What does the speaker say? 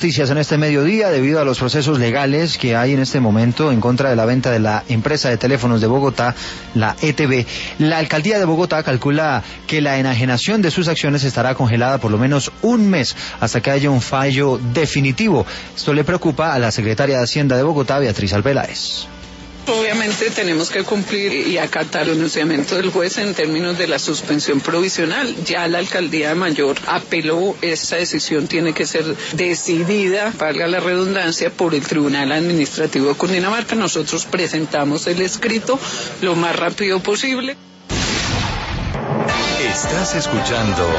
Noticias en este mediodía debido a los procesos legales que hay en este momento en contra de la venta de la empresa de teléfonos de Bogotá, la ETB. La alcaldía de Bogotá calcula que la enajenación de sus acciones estará congelada por lo menos un mes hasta que haya un fallo definitivo. Esto le preocupa a la secretaria de Hacienda de Bogotá, Beatriz Arbeláez. Obviamente tenemos que cumplir y acatar el pronunciamiento del juez en términos de la suspensión provisional. Ya la alcaldía mayor apeló, esta decisión tiene que ser decidida, valga la redundancia, por el Tribunal Administrativo de Cundinamarca. Nosotros presentamos el escrito lo más rápido posible. Estás escuchando